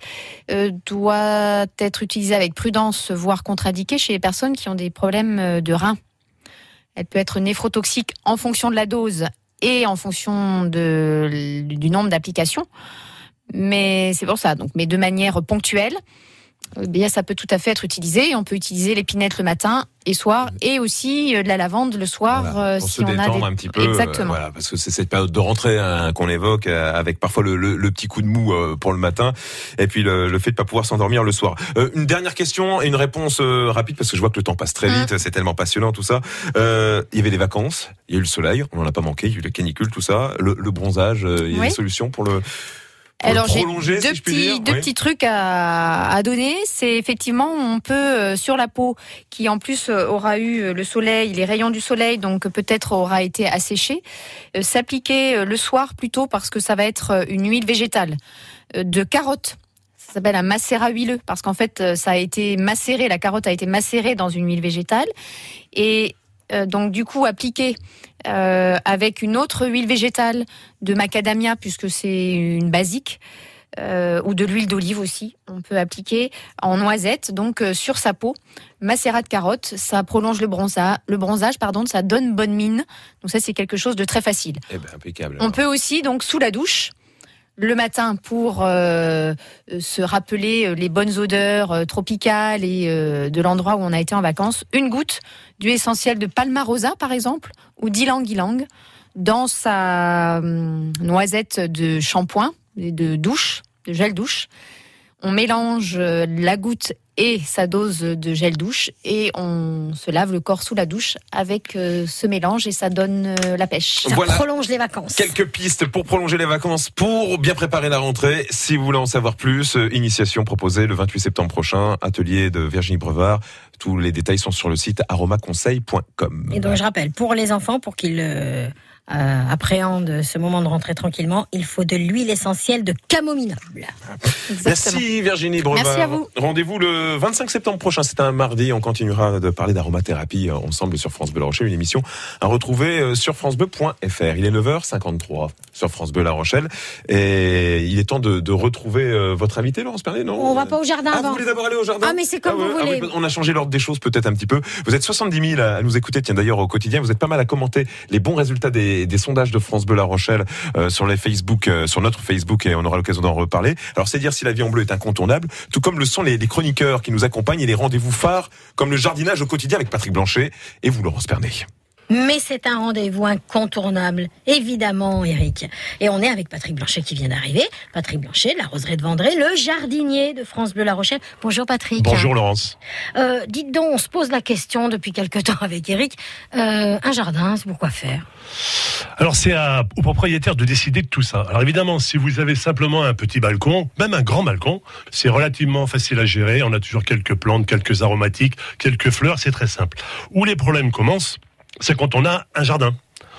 doit être utilisée avec prudence, voire contre-indiquée chez les personnes qui ont des problèmes de reins. Elle peut être néphrotoxique en fonction de la dose et en fonction du nombre d'applications. Mais c'est pour ça. Donc, mais de manière ponctuelle. Bien, ça peut tout à fait être utilisé. On peut utiliser l'épinette le matin et soir, et aussi de la lavande le soir, voilà, pour si se on détendre a un petit peu. Exactement. Voilà, parce que c'est cette période de rentrée qu'on évoque, avec parfois le petit coup de mou pour le matin, et puis le fait de pas pouvoir s'endormir le soir. Une dernière question et une réponse rapide, parce que je vois que le temps passe très vite. C'est tellement passionnant tout ça. Il y avait des vacances, il y a eu le soleil, on n'en a pas manqué, il y a eu la canicule, tout ça, le bronzage. Il y a des solutions pour le. Alors j'ai prolonger, deux petits trucs à donner. C'est effectivement, on peut sur la peau qui en plus aura eu le soleil, les rayons du soleil, donc peut-être aura été asséchée, s'appliquer le soir plutôt, parce que ça va être une huile végétale de carotte. Ça s'appelle un macérat huileux, parce qu'en fait ça a été macéré, la carotte a été macérée dans une huile végétale, et donc du coup appliquer avec une autre huile végétale de macadamia, puisque c'est une basique, ou de l'huile d'olive aussi, on peut appliquer en noisette, donc sur sa peau. Macérat de carotte, ça prolonge le bronzage, ça donne bonne mine. Donc ça, c'est quelque chose de très facile. Eh ben, impeccable. On peut aussi, donc sous la douche, le matin pour se rappeler les bonnes odeurs tropicales et de l'endroit où on a été en vacances. Une goutte d'huile essentielle de palmarosa, par exemple, ou d'ylang-ylang, dans sa noisette de shampoing, de douche, de gel douche. On mélange la goutte et sa dose de gel douche et on se lave le corps sous la douche avec ce mélange et ça donne la pêche. Ça prolonge les vacances. Quelques pistes pour prolonger les vacances, pour bien préparer la rentrée. Si vous voulez en savoir plus, initiation proposée le 28 septembre prochain, atelier de Virginie Brevard. Tous les détails sont sur le site aromaconseil.com. Et donc je rappelle, pour les enfants, pour qu'ils appréhendent ce moment de rentrée tranquillement, il faut de l'huile essentielle de camomille noble. Merci Virginie Brevard. Merci à vous. Rendez-vous le 25 septembre prochain, c'est un mardi. On continuera de parler d'aromathérapie ensemble sur France Bleu La Rochelle, une émission à retrouver sur francebleu.fr. Il est 9h53 sur France Bleu La Rochelle et il est temps de retrouver votre invité, Laurence Pernet, non? On va pas au jardin avant. Vous voulez d'abord aller au jardin? Ah mais c'est comme vous voulez. On a changé l'ordre des choses peut-être un petit peu. Vous êtes 70 000 à nous écouter, tiens d'ailleurs au quotidien. Vous êtes pas mal à commenter les bons résultats des sondages de France Bleu La Rochelle sur les Facebook, sur notre Facebook, et on aura l'occasion d'en reparler. Alors c'est dire si la vie en bleu est incontournable, tout comme le sont les chroniqueurs qui nous accompagnent et les rendez-vous phares comme le jardinage au quotidien avec Patrick Blanchet et vous, Laurence Pernet. Mais c'est un rendez-vous incontournable, évidemment, Eric. Et on est avec Patrick Blanchet qui vient d'arriver. Patrick Blanchet, de la Roseraie de Vendrée, le jardinier de France Bleu La Rochelle. Bonjour Patrick. Bonjour Laurence. Dites donc, on se pose la question depuis quelque temps avec Eric. Un jardin, c'est pour quoi faire? Alors c'est au propriétaire de décider de tout ça. Alors évidemment, si vous avez simplement un petit balcon, même un grand balcon, c'est relativement facile à gérer. On a toujours quelques plantes, quelques aromatiques, quelques fleurs, c'est très simple. Où les problèmes commencent, c'est quand on a un jardin.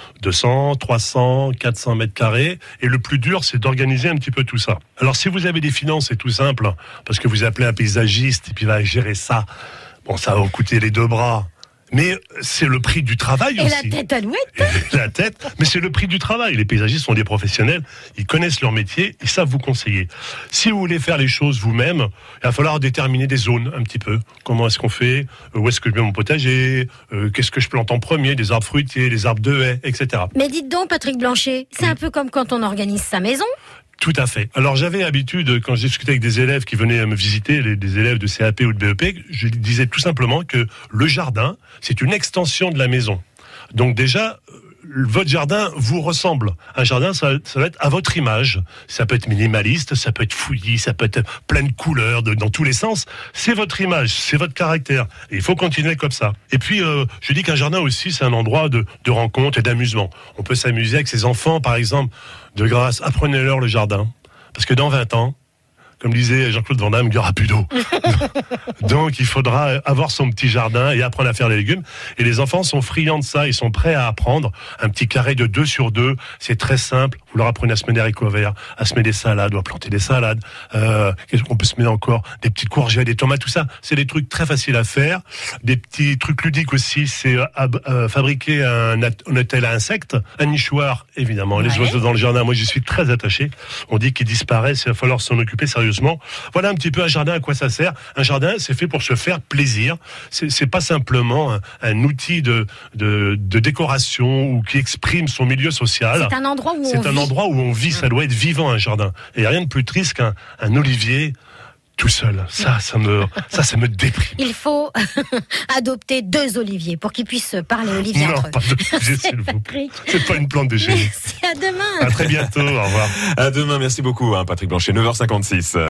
200, 300, 400 mètres carrés. Et le plus dur, c'est d'organiser un petit peu tout ça. Alors, si vous avez des finances, c'est tout simple, parce que vous appelez un paysagiste, et puis il va gérer ça. Bon, ça va vous coûter les deux bras. Mais c'est le prix du travail aussi. Et la tête alouette. La tête, mais c'est le prix du travail. Les paysagistes sont des professionnels, ils connaissent leur métier, ils savent vous conseiller. Si vous voulez faire les choses vous-même, il va falloir déterminer des zones un petit peu. Comment est-ce qu'on fait? Où est-ce que je mets mon potager? Qu'est-ce que je plante en premier? Des arbres fruitiers, des arbres de haies, etc. Mais dites donc, Patrick Blanchet, c'est un peu comme quand on organise sa maison. Tout à fait. Alors j'avais l'habitude, quand je discutais avec des élèves qui venaient me visiter, des élèves de CAP ou de BEP, je disais tout simplement que le jardin, c'est une extension de la maison. Donc déjà, votre jardin vous ressemble. Un jardin, ça va être à votre image. Ça peut être minimaliste, ça peut être fouillis, ça peut être plein de couleurs dans tous les sens. C'est votre image, c'est votre caractère. Et il faut continuer comme ça. Et puis, je dis qu'un jardin aussi, c'est un endroit de rencontre et d'amusement. On peut s'amuser avec ses enfants, par exemple. De grâce, apprenez-leur le jardin. Parce que dans 20 ans, comme disait Jean-Claude Van Damme, il n'y aura plus d'eau. Donc, il faudra avoir son petit jardin et apprendre à faire des légumes. Et les enfants sont friands de ça. Ils sont prêts à apprendre. Un petit carré de 2 sur 2. C'est très simple. Vous leur apprenez à semer des haricots verts, à semer des salades, ou à planter des salades. Qu'est-ce qu'on peut semer encore? Des petites courgettes, des tomates, tout ça. C'est des trucs très faciles à faire. Des petits trucs ludiques aussi, c'est fabriquer un hôtel à insectes. Un nichoir, évidemment. Les oiseaux dans le jardin, moi, j'y suis très attaché. On dit qu'ils disparaissent. Il va falloir s'en occuper sérieusement. Voilà un petit peu un jardin, à quoi ça sert. Un jardin, c'est fait pour se faire plaisir. C'est pas simplement un outil de décoration ou qui exprime son milieu social. C'est un endroit où on vit. Ça doit être vivant, un jardin. Et il n'y a rien de plus triste qu'un olivier tout seul. Ça me déprime. Il faut adopter 2 oliviers pour qu'ils puissent parler olivier entre eux. Non, pas d'olivier, s'il vous plaît. C'est pas une plante de génie. Merci, à demain. À très bientôt, au revoir. À demain, merci beaucoup, Patrick Blanchet, 9h56.